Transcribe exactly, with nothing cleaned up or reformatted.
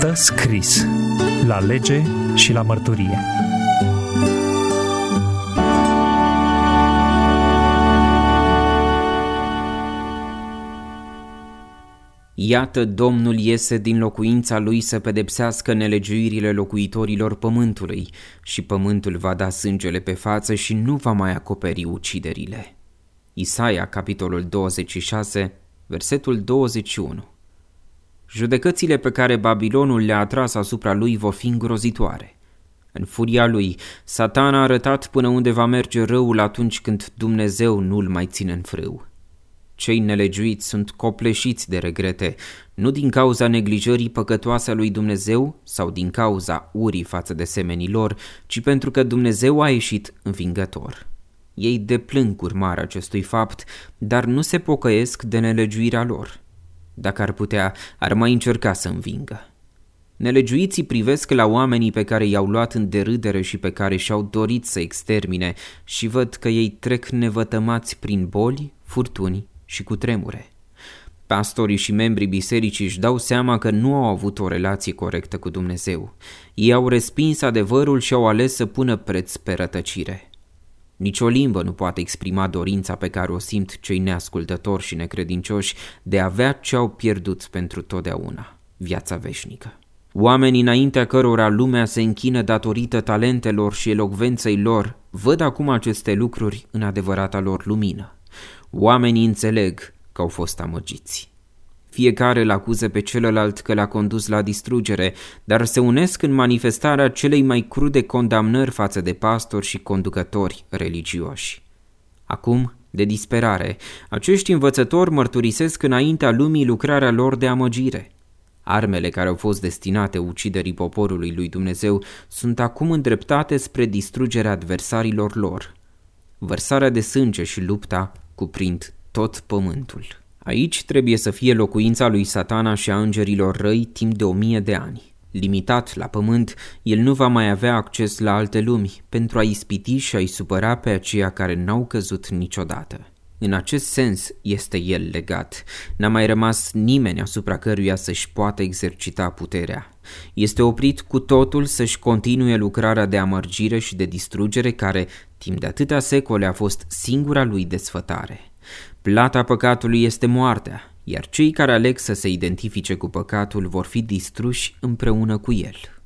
Stă scris la lege și la mărturie. Iată, Domnul iese din locuința lui să pedepsească nelegiuirile locuitorilor pământului și pământul va da sângele pe față și nu va mai acoperi uciderile. Isaia, capitolul douăzeci și șase, versetul douăzeci și unu. Judecățile pe care Babilonul le-a atras asupra lui vor fi îngrozitoare. În furia lui, Satan a arătat până unde va merge răul atunci când Dumnezeu nu-l mai ține în frâu. Cei nelegiuiți sunt copleșiți de regrete, nu din cauza neglijării păcătoase a lui Dumnezeu sau din cauza urii față de semenii lor, ci pentru că Dumnezeu a ieșit învingător. Ei deplâng urmarea acestui fapt, dar nu se pocăiesc de nelegiuirea lor. Dacă ar putea, ar mai încerca să învingă. Nelegiuiții privesc la oamenii pe care i-au luat în derâdere și pe care și-au dorit să extermine și văd că ei trec nevătămați prin boli, furtuni și cutremure. Pastorii și membrii bisericii își dau seama că nu au avut o relație corectă cu Dumnezeu. Ei au respins adevărul și au ales să pună preț pe rătăcire. Nici o limbă nu poate exprima dorința pe care o simt cei neascultători și necredincioși de a avea ce au pierdut pentru totdeauna, viața veșnică. Oamenii înaintea cărora lumea se închină datorită talentelor și elocvenței lor, văd acum aceste lucruri în adevărata lor lumină. Oamenii înțeleg că au fost amăgiți. Fiecare îl acuză pe celălalt că l-a condus la distrugere, dar se unesc în manifestarea celei mai crude condamnări față de pastori și conducători religioși. Acum, de disperare, acești învățători mărturisesc înaintea lumii lucrarea lor de amăgire. Armele care au fost destinate uciderii poporului lui Dumnezeu sunt acum îndreptate spre distrugerea adversarilor lor. Vărsarea de sânge și lupta cuprind tot pământul. Aici trebuie să fie locuința lui Satana și a îngerilor răi timp de o mie de ani. Limitat la pământ, el nu va mai avea acces la alte lumi pentru a ispiti și a-i supăra pe aceia care n-au căzut niciodată. În acest sens este el legat. N-a mai rămas nimeni asupra căruia să-și poată exercita puterea. Este oprit cu totul să-și continue lucrarea de amărgire și de distrugere care, timp de atâtea secole, a fost singura lui desfătare. Plata păcatului este moartea, iar cei care aleg să se identifice cu păcatul vor fi distruși împreună cu el.